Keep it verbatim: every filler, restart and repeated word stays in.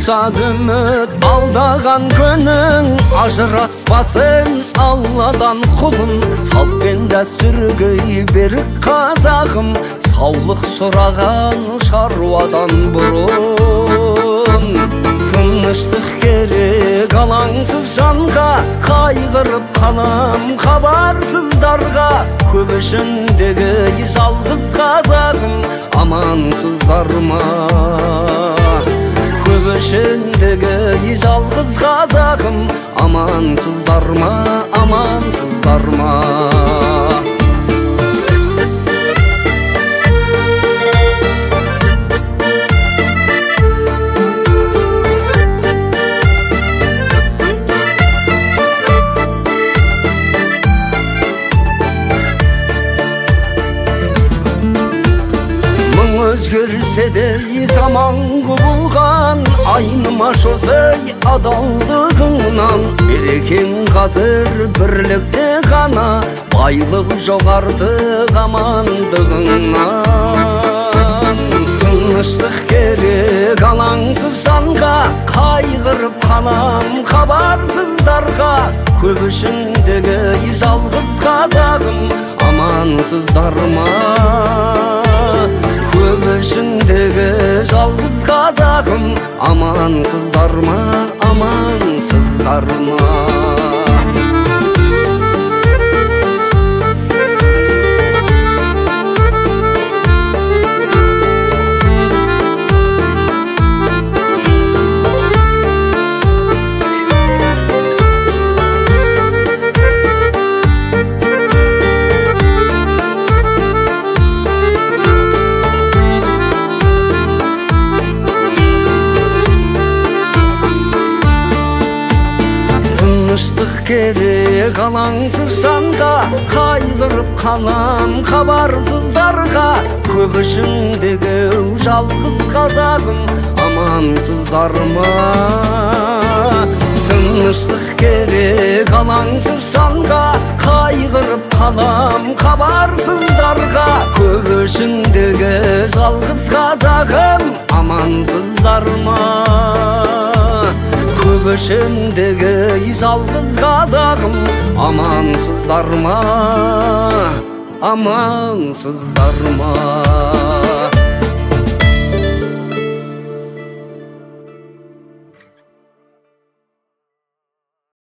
ұзақ үміт алдаған күнің, ажыратпасын Алладан құлын. Салт пен дәстүрге берік қазағым, саулық сұраған шаруадан бұрын. Тыныштық керек алаңсыз жанға, қайғырып қалам хабарсыздарға. Көп ішіндегі жалғыз қазағым, амансыздар ма? Көп ішіндегі жалғыз қазағым, амансыздар ма, амансыздар ма? Өзгерсе де заман құбылған, айнымаш осы адалдығыңнан. Берекең қазір бірлікте ғана, байлық жоқ артық амандығыңнан. Тыныштық керек алаңсыз жанға, қайғырып қалам хабарсыздарға. Көп ішіндегі жалғыз қазағым, амансыздар ма? Көп ішіндегі жалғыз қазағым, амансыздар ма, амансыздар ма? Тыныштық керек алаңсыз жанға, қайғырып қалам хабарсыздарға. Көп ішіндегі жалғыз қазағым, амансыздар ма? Тыныштық керек алаңсыз жанға, қайғырып қалам хабарсыздарға. Көп ішіндегі жалғыз қазағым, амансыздар ма? Көп ішіндегі жалғыз қазағым, амансыздар ма, амансыздар ма?